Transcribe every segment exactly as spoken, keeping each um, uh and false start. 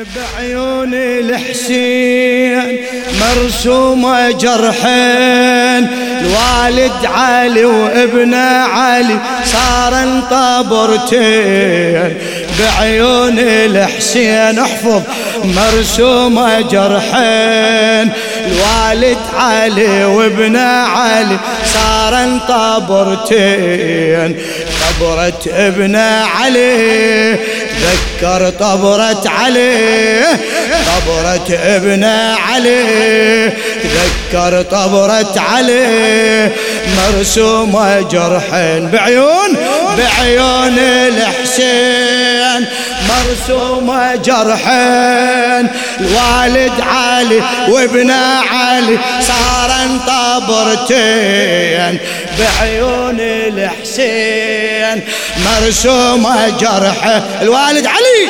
بعيون الحسين مرسومة جرحين، الوالد علي وابنه علي صار طابرتين. بعيون الحسين احفظ مرسومة جرحين، الوالد علي وابنه علي صار طابرتين. طبرة ابنه علي تذكر طبرة علي، طبرة ابنه علي تذكر طبرة علي مرسومة جرحين. بعيون بعيون الحسين مرسومة جرحين، الوالد علي وابنه علي صار طابرتين. بعيون الحسين مرسومة جرحين، الوالد علي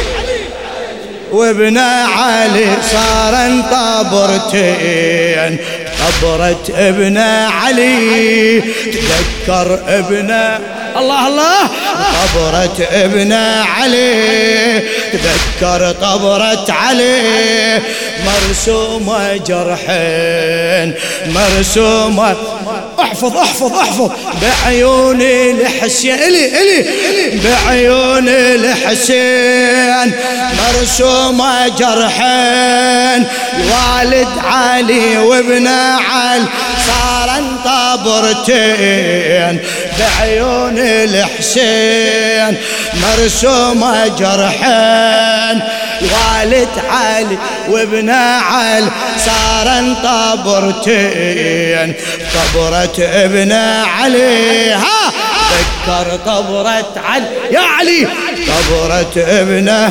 وابن علي صار طابرتين. طبرة ابن علي تذكر ابنه، الله الله، طبرة ابن علي تذكر طبرة علي مرسومة جرحين مرسومة. احفظ احفظ احفظ بعيون الحسين الي الي بعيون الحسين مرسومة جرحين، الوالد علي وابن علي صار طابرتين. بعيون الحسين مرسومة جرحين، الوالد علي وابن علي صار طابرتين. طبرة ابن علي ها ذكر طبرة علي يا علي، طبرة ابنه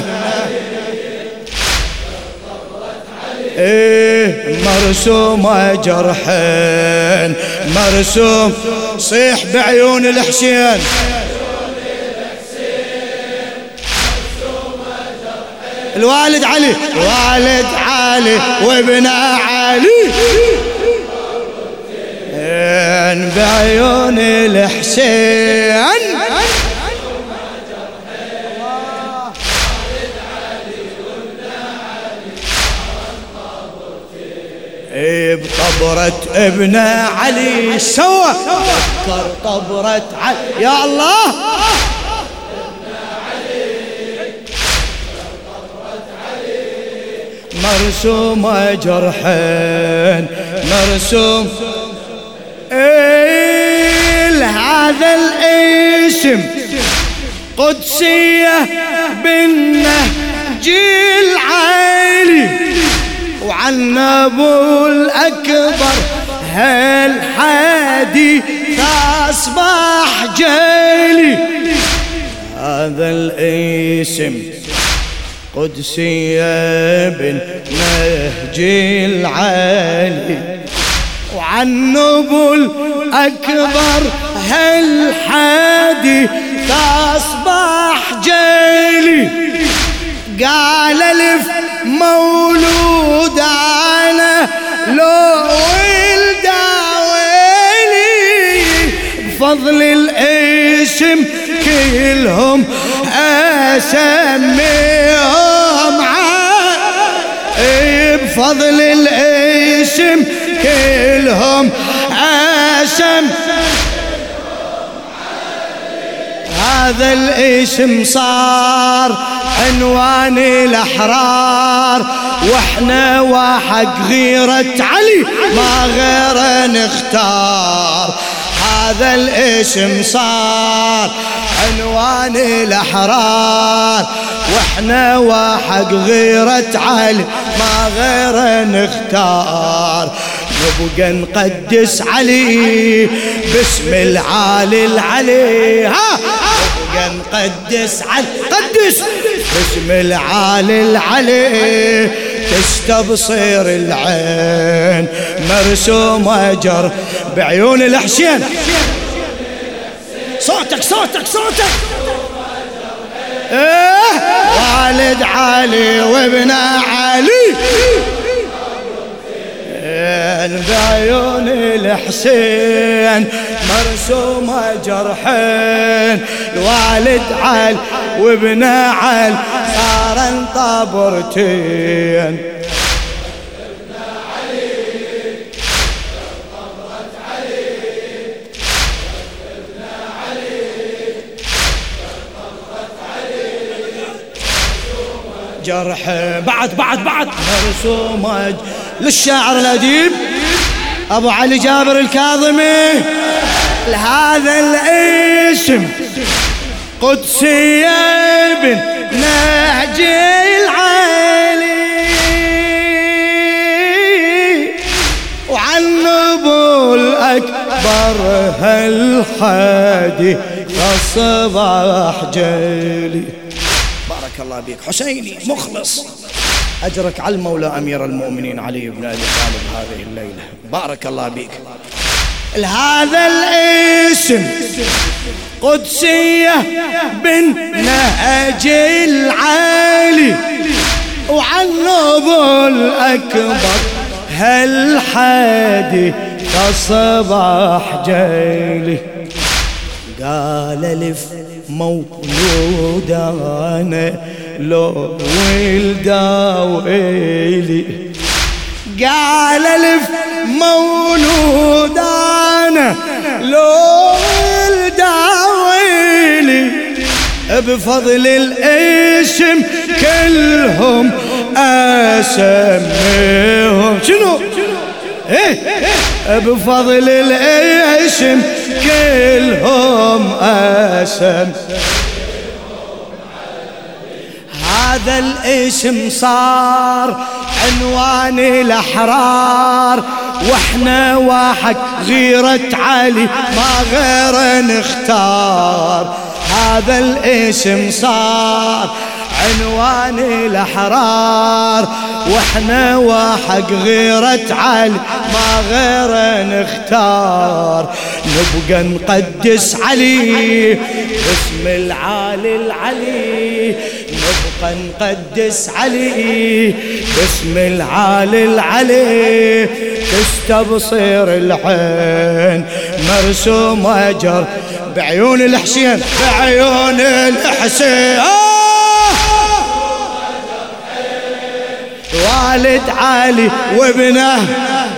ايه مرسومة جرحين مرسوم. صيح بعيون الحسين الوالد علي والد علي وابن علي بعيون الحسين بطبرة ابن علي سوا ذكر طبرة علي يا الله. مرسومة جرحين مرسوم إيه هذا الاسم قدسية بالنهج العالي، وعن ابو الاكبر هالحادي فاصبح جالي. هذا الاسم قدسية بالنهج العالي، وعن ابو الاكبر هالحادي فاصبح جالي. قال الف مولود انا لو ولد ويلي، بفضل الاسم كلهم اسميهم عالي، بفضل الاسم كلهم اسم. هذا الاسم صار عنوان الأحرار، واحنا وحق غيرة علي ما غير نختار. هذا الاسم صار عنوان الأحرار، واحنا وحق غيرة علي ما غير نختار. نبقى نقدس علي باسم العالي العلي، ها نبقى نقدس علي قدس باسم العالي العلي، تستبصر العين مرسومة جر بعيون الحسين. صوتك صوتك صوتك ايه والد علي وابن علي بعيون الحسين مرسومة جرحين، الوالد علي وابن علي صار طابرتين. جرح بعد بعد بعد مرسومة للشاعر الأديب أبو علي جابر الكاظمي. لهذا الاسم قدسي بن نهج العالي، وعن أبو الأكبر هالحادي الصباح جالي. بارك الله بك حسيني مخلص، أجرك على المولى أمير المؤمنين علي بن أبي طالب هذه الليلة. بارك الله بك. هذا الاسم قدسية بن نهج العالي، وعن أبو الأكبر هالحادي كصباح جالي. قال لف مولود أنا لو ولدا ويلي، قال لف مولود أنا لو ولدا ويلي، بفضل الاسم كلهم أسميهم. شنو؟ إيه بفضل الاسم كلهم أسم. هذا الاسم صار عنوان الأحرار، واحنا واحد غيرة علي ما غير نختار. هذا الاسم صار عنوان الأحرار، واحنا واحد غيرة علي ما غير نختار. نبقى نقدس علي باسم العالي العلي، نبقى نقدس علي باسم العالي العلي. تستبصر العين مرسوم أجر بعيون الحسين، بعيون الحسين. والد علي وابنه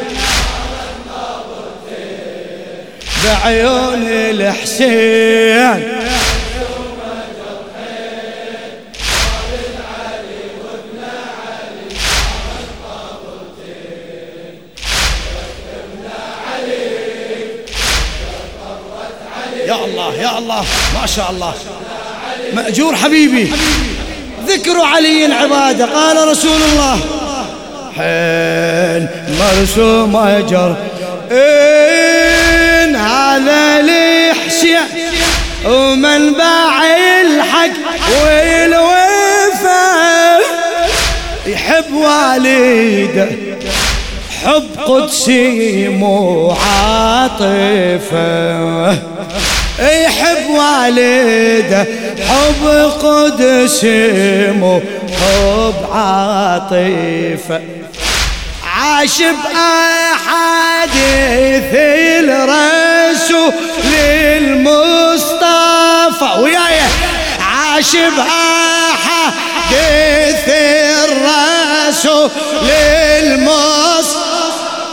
بعيون الحسين، يا الله يا الله ما شاء الله. مأجور حبيبي. ذكر علي عبادة، قال رسول الله حين مرسوم أجر إن هذا الحسين ومنبع الحق والوفا، يحب والده حب قدسي مو عاطفة، يحب والده حب قدسي مو حب عاطفة. عاش بأحاديث الرسول المصطفى وياي، عاش بأحاديث الرسول المصطفى،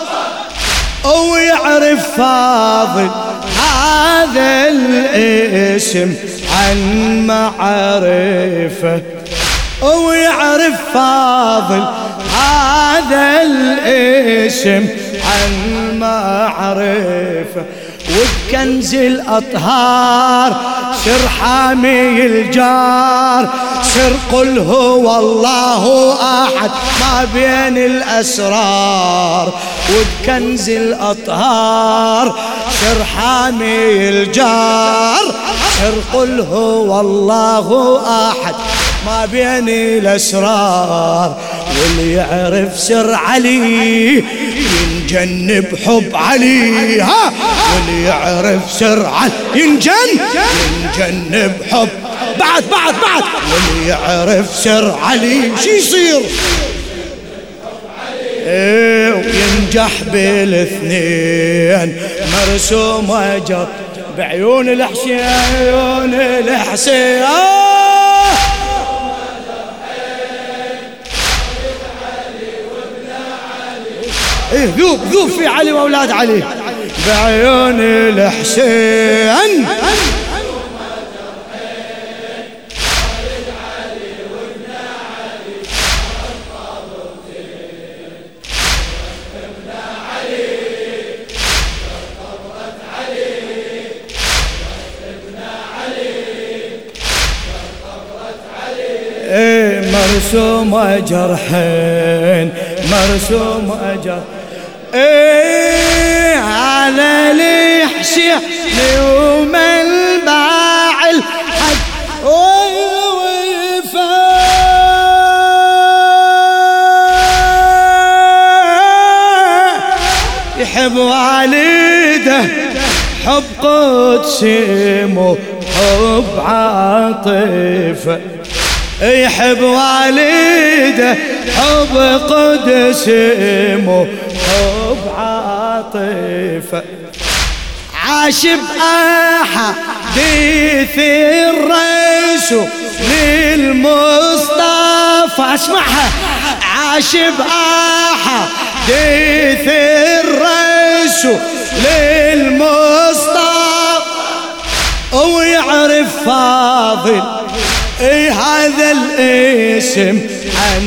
ويعرف فاضل هذا الاسم عن معرفة، ويعرف فاضل هذا الاسم عن معرفة. وبكنز الأطهار سر حامي الجار، سر قل هو الله أحد ما بين الأسرار. وبكنز الأطهار سر حامي الجار، سر قل هو الله أحد ما بين الأسرار. واللي يعرف سر علي ينجن بحب علي، ها واللي يعرف سر علي ينجن ينجن بحب. بعد بعد بعد واللي يعرف سر علي شي يصير؟ ايه وينجح بالاثنين مرسوم وجر بعيون الحسين عيون الحسين آه إيه ذوب ذوب في علي وأولاد علي بعيون الحسين إيه مرسوم جرحين مرسوم جرحين ايه على الحسين يوم الباع الحد ويوفى يحب والده حب قدسي مو حب عاطفة يحب والده حب قدسي مو حب عاطفة عاش بأحاديث الرسول للمصطفى اسمعها عاش بأحاديث الرسول للمصطفى ويعرف فاضل اي هذا الاسم عن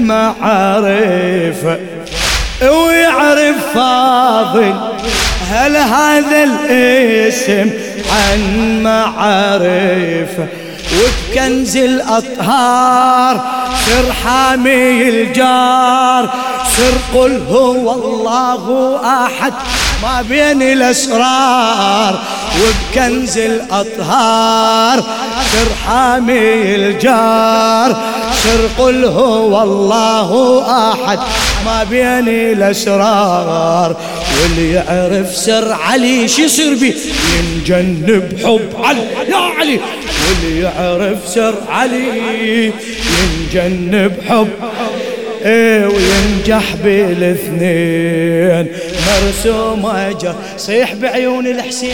معرفة ويعرف فاضل هل هذا الاسم عن معرفة وبكنز الأطهار سر حامي الجار سر قل هو الله أحد ما بين الأسرار وبكنز الأطهار سر حامي الجار سر قل هو الله أحد ما بين الأسرار واللي يعرف سر علي شو يصير بيه ينجنب حب علي يا علي واللي يعرف سر علي ينجنب حب ايه وينجح بالاثنين مرسوم اجر صيح بعيون الحسين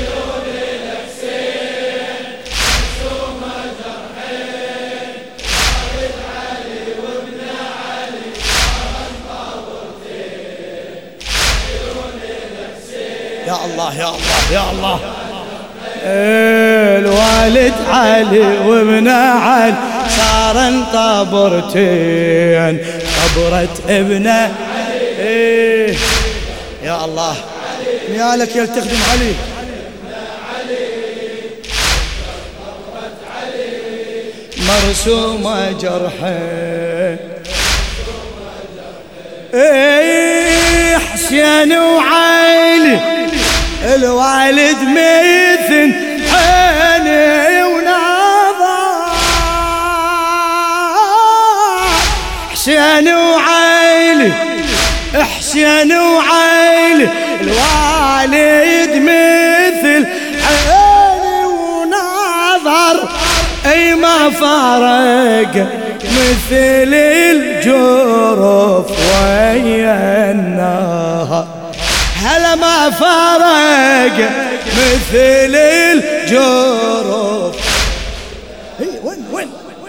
يا الله يا الله يا الله الوالد علي وابن علي صار طبرتين طبرة ابنه ايه يا الله يا لك يلتخدم علي مرسومة جرحين ايه حسين وعلي الوالد مثل عيني ونظر حسين وعلي حسين وعلي الوالد مثل عيني ونظر اي ما فارق مثل الجرف ويا النهر هلا ما فارق مثل الجرف وين وين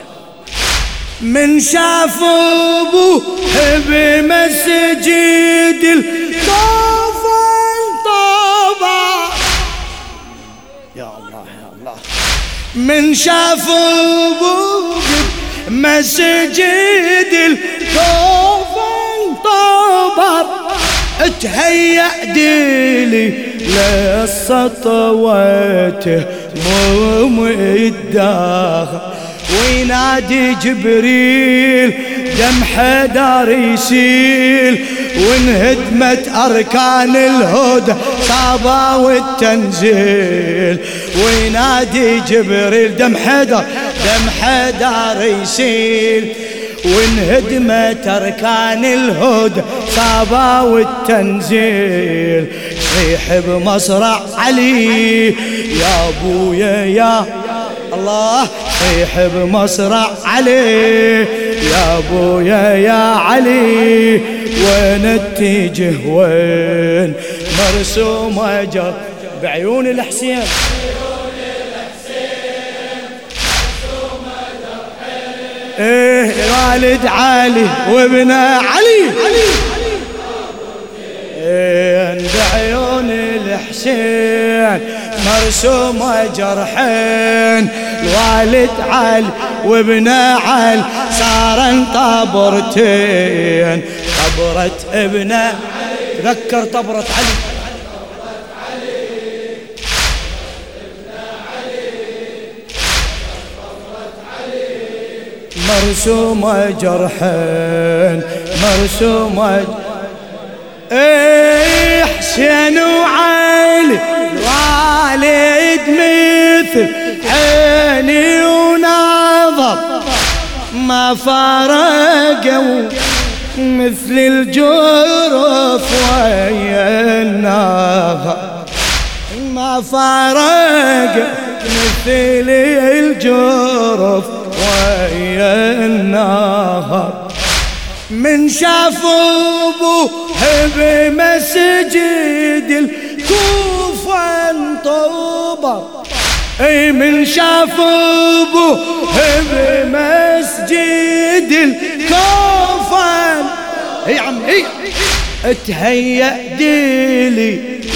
من شاف ابوه بمسجد الكفن طبع يا الله يا الله من شاف ابوه بمسجد الكفن طبع اتهيأ ديلي للسطوته مو مداخل وينادي جبريل دم حدار يسيل وانهدمت أركان الهدى صابا والتنزيل وينادي جبريل دم حدار دم حدار يسيل وانهدمت أركان الهدى صابا والتنزيل صيح بمصرع علي يا أبويا يا الله صيح بمصرع علي يا أبويا يا علي وين اتجه وين مرسومة جر بعيون الحسين ايه والد علي وابن علي ايه بعيون الحسين مرسومة جرحين الوالد علي وابن علي صار طبرتين طبرة ابن تذكر طبرة علي مرسومة جرحين مرسومة ايه حسين وعلي والد مثل عيني ونظر ما فارقوا مثل الجرف ويا النظر ما فارق مثل الجرف ويا النهر من شاف ابوه بمسجد الكوفة انطبر اي من شاف ابوه بمسجد الكوفة اي عم اي اتهيأ ديلي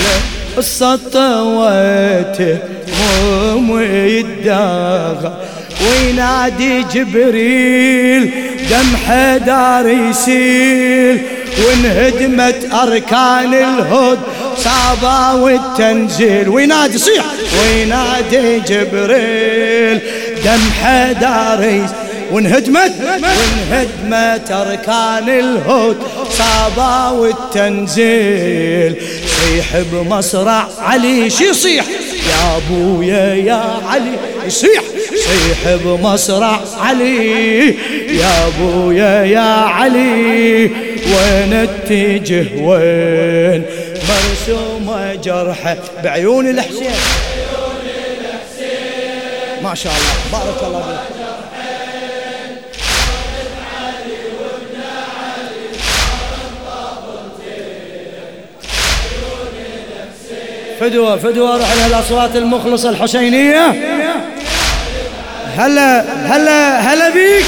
السطوات هم يداغى وينادي جبريل دم حدار يسيل وانهدمت أركان الهد صعبة والتنزيل وينادي صيح وينادي جبريل دم حدار يسيل وانهدمت وانهدمت أركان الهد صعبة والتنزيل صيح بمصرع علي شي صيح يا ابويا يا علي يصيح صيح بمصرع علي يا ابويا يا علي وين اتجه وين مرسومة جرحه بعيون الحسين ما شاء الله بارك الله فيك فدوة فدوة روح لها الأصوات المخلصة الحسينية هلا هلا هلا بيك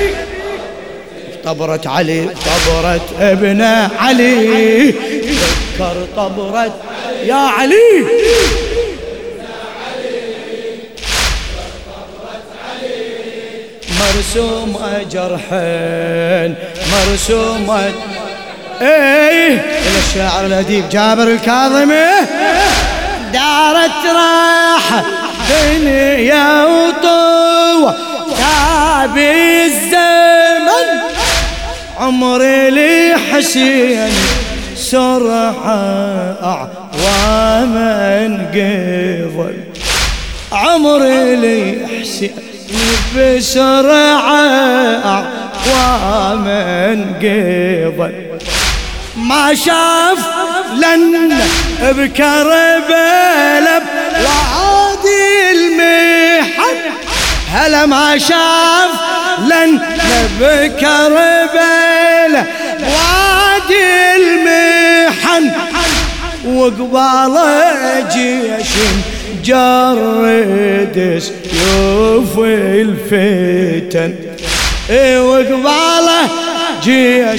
طبرة علي طبرة ابن علي ذكر طبرة يا علي مرسومة جرحين مرسومة ايه الشاعر الأديب جابر الكاظمي دارت راحة دنيا وطوة تابي الزمن عمري لي حسين سرعة أعواما قضل عمري لي حسين بسرعة أعواما قضل ما شاف لن بكربلاء وعادي المحن هلا ما شاف لن بكربلاء وعادي المحن وقبال جيش جرد سيوف الفتن وقباله جيش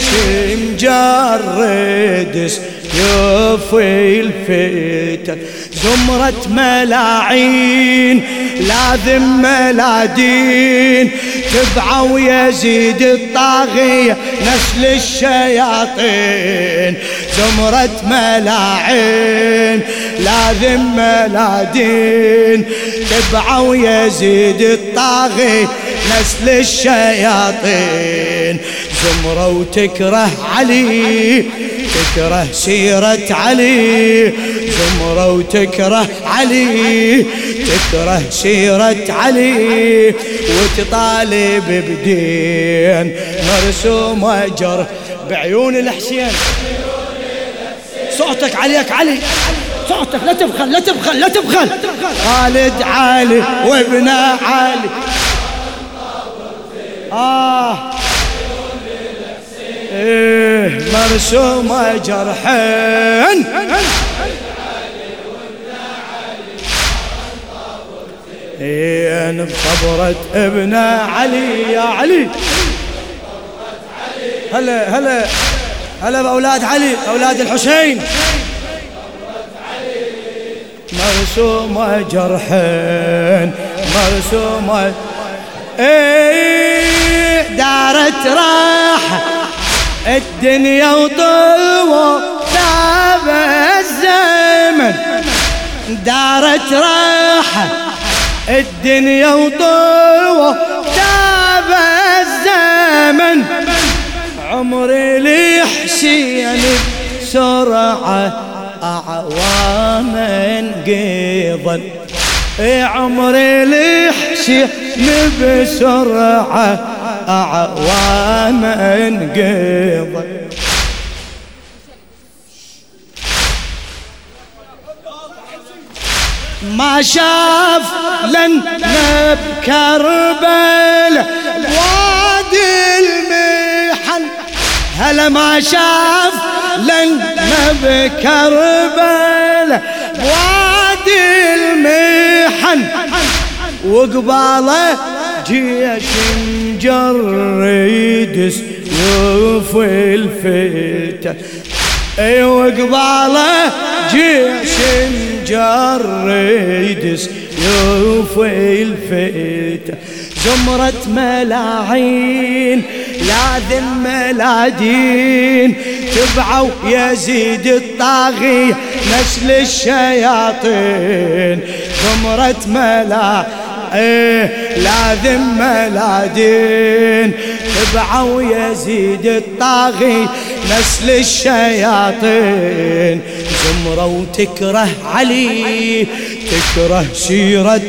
مجرد سيوف الفتن زمرة ملاعين لا ذم لا دين تبعوا يزيد الطاغية نسل الشياطين زمرة ملاعين لا ذم لا دين تبعوا يزيد الطاغية نسل الشياطين زمرة وتكره علي تكره سيرة علي زمرة وتكره علي تكره سيرة علي وتطالب بدين مرسومة جرح بعيون الحسين صوتك عليك علي صوتك لا تبخل لا تبخل لا تبخل خالد علي وابن علي آه إيه مرسومة جرحين. بصبرة ابن علي يا علي. هلا هلا هلا بأولاد علي، أولاد الحسين. مرسومة جرحين مرسومة ايه دارت راحة الدنيا وطوى تاب الزمن. دارت راحة الدنيا وطوى تاب الزمن. عمري لحسين بسرعة أعواما قضا. عمري لحسين بسرعة أعواما قضا. ما شاف لن بكربلاء وادي المحن. هلا ما شاف لن بكربلاء وادي المحن. وقباله جيش مجرد سيوف الفتن. اي وقباله جيش مجرد سيوف الفتن. زمرة ملاعين لاذن ملادين تبعوا يزيد الطاغية نسل الشياطين. زمرة ملاعين ايه لاذن ملادين تبعوا يزيد الطاغي نسل الشياطين. زمرة وتكره علي تكره سيرة.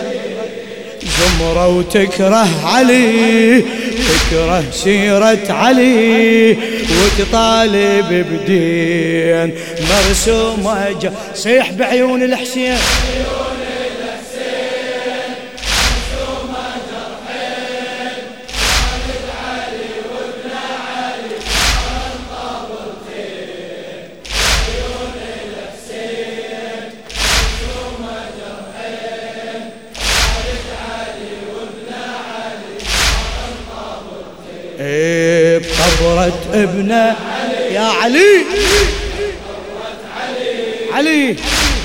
زمرة وتكره علي تكره سيرة علي وتطالب بدين مرسومة. صيح بعيون الحسين. بقبرة ابنه يا علي. علي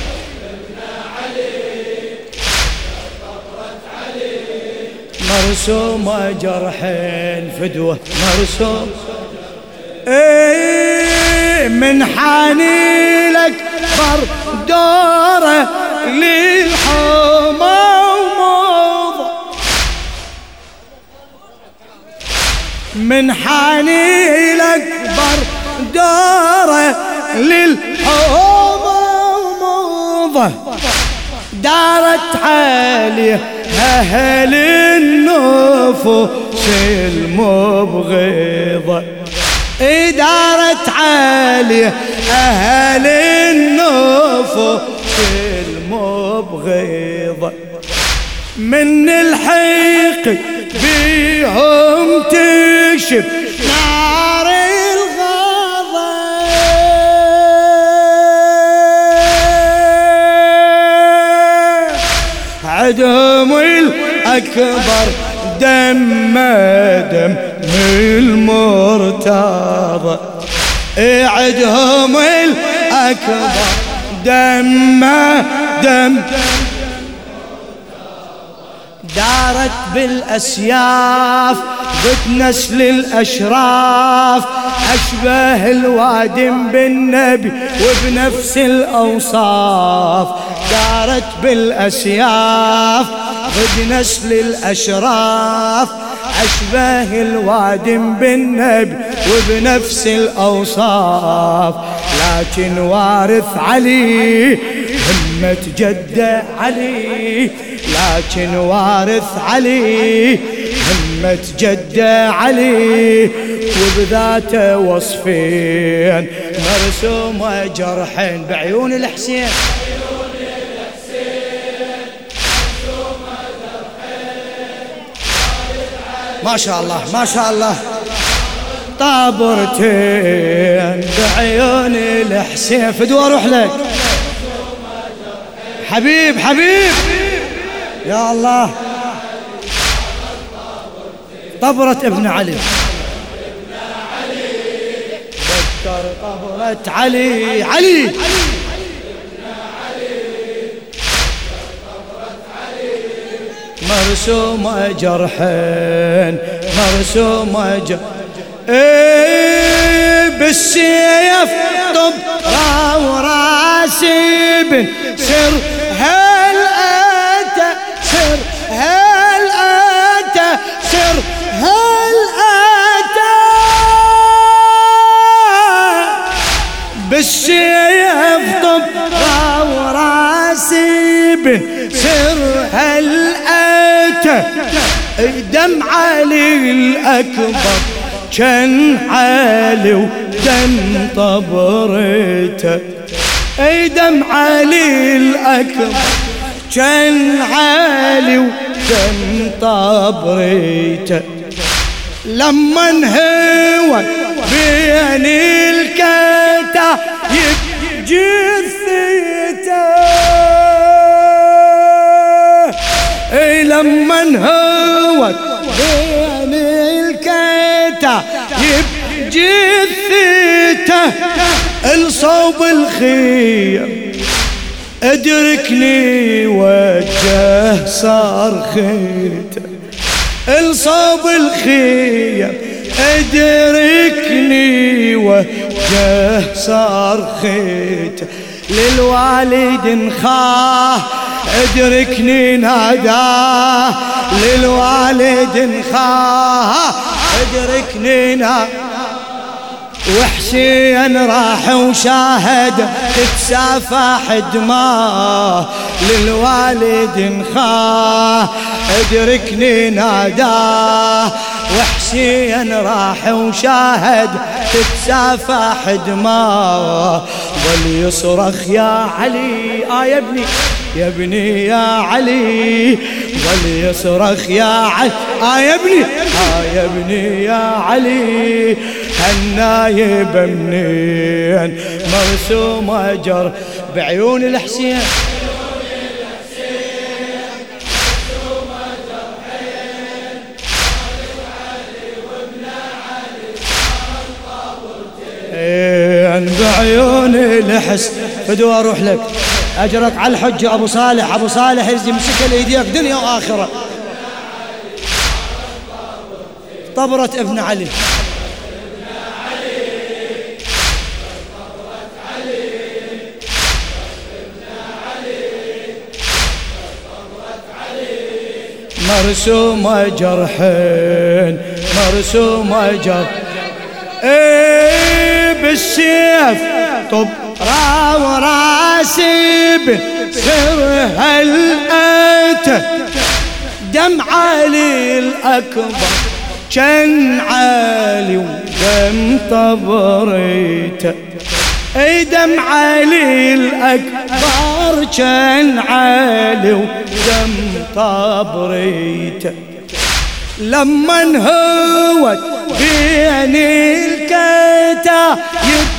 مرسومة جرحين فدوة مرسوم. ايه من حاني لك بر دوره للحمى وموضة. من حاني لك بر دوره للحمى وموضة. دارت عليه أهل النفوس المبغضة. دارت عليه أهل النفوس المبغضة. من الحيق بيهم تكشف نار الغضب. عدم الأكبر دم دم المرتضى. عدهم الأكبر دم دم. دارت بالأسياف ضد نسل الأشراف. أشبه الوادم بالنبي وبنفس الأوصاف. دارت بالأسياف ضد نسل الأشراف. أشبه الوادم بالنبي وبنفس الأوصاف. لكن وارث علي همة جده علي. لكن وارث علي همة جده علي وبذاته وصفين مرسومة جرحين بعيون الحسين. ما شاء الله ما شاء الله طابرتين بعيون الحسين. فدوى اروح لك حبيب حبيب يا الله. طبرة ابن علي ذكر طبرة علي علي مرسومة جرحين مرسومة جرحين ايه بالسيف طب وراسي بن سر هل أتى سر هل أتى سر هل أتى بالسيف طب وراسي بن سر هل أتى دم علي الأكبر كان عالي ودم طبرته اي دم علي الأكبر كان عالي ودم طبرته لما انهوى بين الكتايب جثته اي لما انهوى بين الكتايب جثته الصوب الخيم ادركني وجه صار خيته الصوب الخيم ادركني وجه صار خيته للوالد خاه ادركني ناداه للوالد خاه ادركني ناداه وحسين راح وشاهد تتسافح دماه للوالد خاه ادركني ناداه وحسين راح وشاهد تتسافح دماه وليصرخ يا علي آه يا ابني يا ابني يا علي وليصرخ يا علي آه يا ابني آه يا ابني يا علي هالنايب منين مرسومة جر بعيون الحسين بعيون الحسين. فدو اروح لك اجرك على الحجة ابو صالح ابو صالح يرزي مسك ايديك دنيا واخره. طبرة ابن علي مرسومة جرحين مرسومة جرح ايه بالسيف طب وراسي بسر هل أتى دم علي الأكبر كان عالي ودم طبريته اي دم علي الأكبر كان عالي ودم طبريته لما انهوت بين الكتايب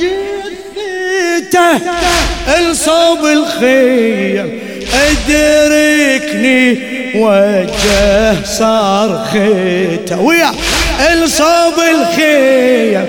جثته الصوب الخيم ادركني وجه صار خيته ويا الصوب الخيم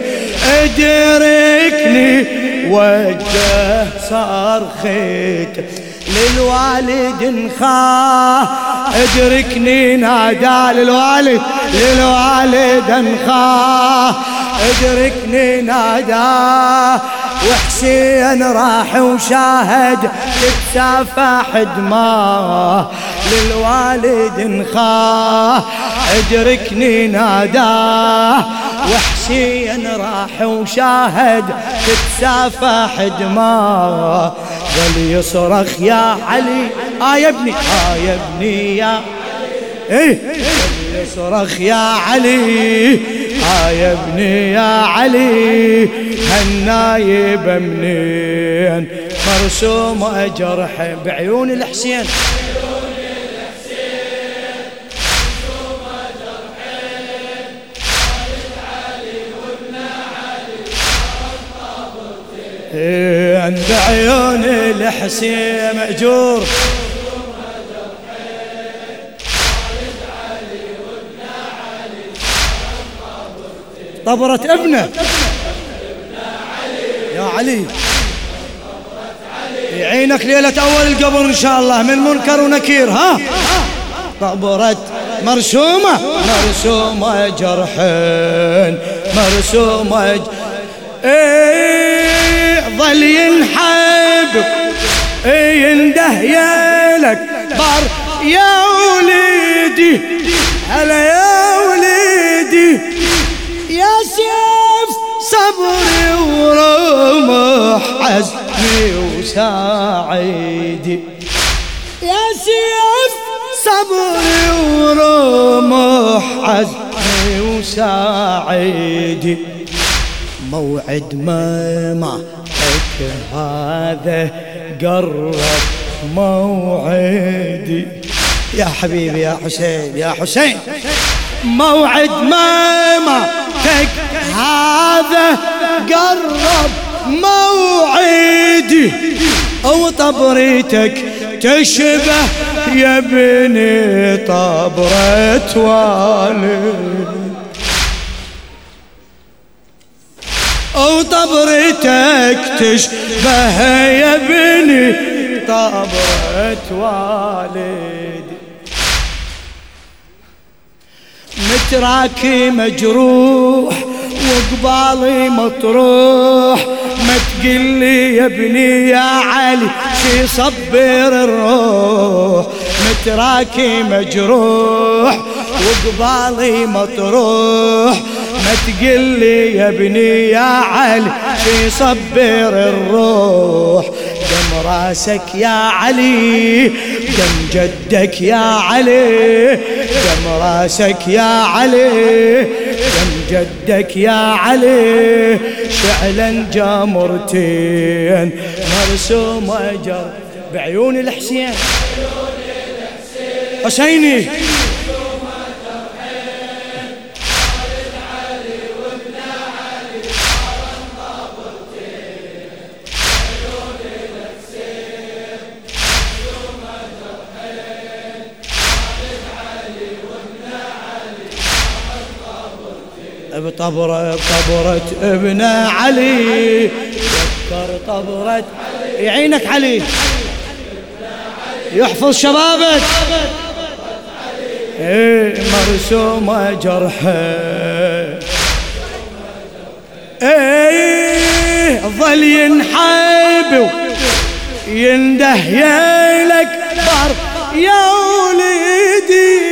ادركني وجه صار خيته للوالد خاه ادركني نادى للوالد للوالد خاه ادركني نادى وحسين راح وشاهد تتسافح دماه للوالد خاه ادركني ناداه وحسين راح وشاهد تتسافح دماه وليصرخ يا علي آه يا ابني آه يا ابني يا ايه وليصرخ يا علي آه يا ابني يا علي هالنايب منين مرسومة جرح بعيون الحسين بعيون الحسين مأجور طبرة ابنه يا علي يعينك ليلة أول القبر إن شاء الله من منكر ونكير. ها طبرة مرسومة مرسومة جرحين مرسومة ج... ايه ظل ينحب ايه ينده يالك بار يا وليدي هلا يا وليدي يا سيف صبري ورمح عزمي وساعدي يا سيف صبري ورمح عزمي وساعدي موعد مامتك هذا قرب موعدي يا حبيبي يا حسين يا حسين موعد مامتك هذا قرب موعدي وطبرتك تشبه يا ابني طبرة والد وطبرتك تشبه يا ابني طبرة والد متراكي مجروح وقبالي مطروح ما تقلي يا ابني يا علي شي صبر الروح متراكي مجروح وقبالي مطروح ما تقلي يا ابني يا علي شي صبر الروح دم راسك يا علي دم جدك يا علي دم راسك يا علي دم جدك يا علي شعلا جامرتين مرسومة جر بعيون الحسين حسيني بطبرة بطبرة ابن علي ذكر طبرة يعينك علي يحفظ شبابك ايه مرسومة جرحه ايه ظل ينحب ينده يالك بار يا وليدي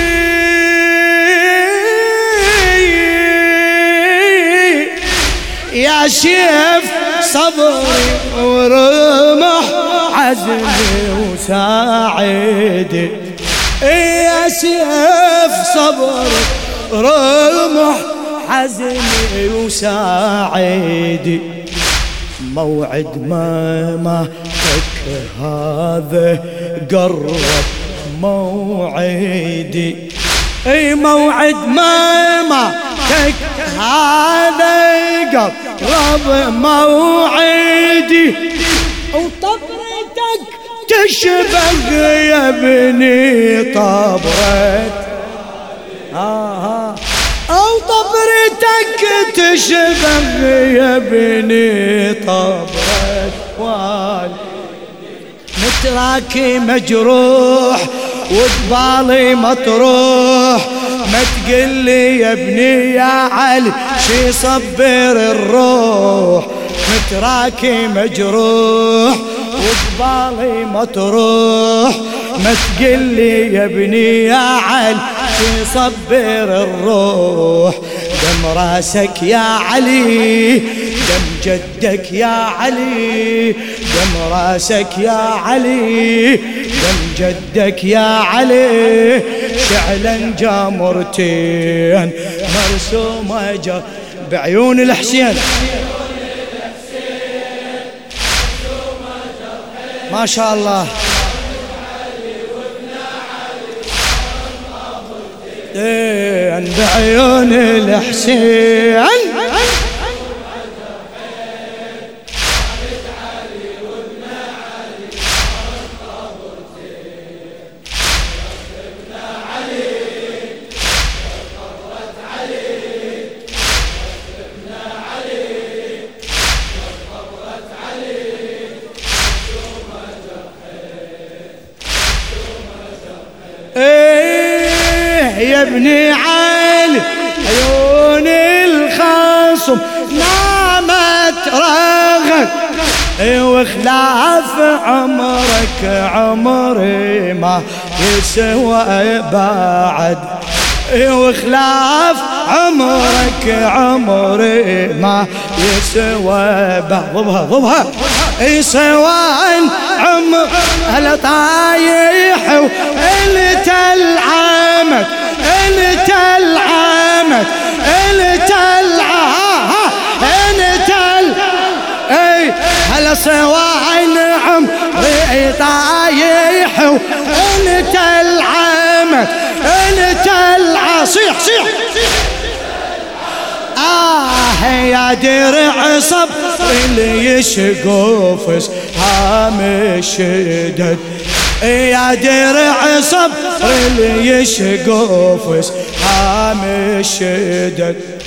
يا سيف صبري ورمح عزمي وساعدي يا سيف صبري رمح عزمي وساعدي موعد مامتك هذا قرب موعدي اي موعد مامتك هذا قرب موعدي وطبرتك تشبه يا ابني طبرة آه أو طبرتك تشبه يا ابني طبرة والد متراكي مجروح وقبالي مطروح ما تقلي يا ابني يا علي شي صبر الروح متراكي مجروح وقبالي مطروح ما تقلي يا ابني يا علي شي صبر الروح دم راسك يا علي دم جدك يا علي دم راسك يا علي دم جدك يا علي شعلا جامرتين مرسومة جا بعيون الحسين ما شاء الله بعيون الحسين يا ابني علي عيون الخصم نامت رغد وخلاف عمرك عمري ما يسوى بعد وخلاف عمرك عمري ما يسوى بعد ضبها ضبها يسوى عمر هلا طايح وانت العمد انت العمد انت العمد انت اي هلا سواين عمري طايح وانت العمد انت العصيح صيح آه يا درع صبر اللي يشقف هام الشدد يا درع صبر اللي يشقف هام الشدد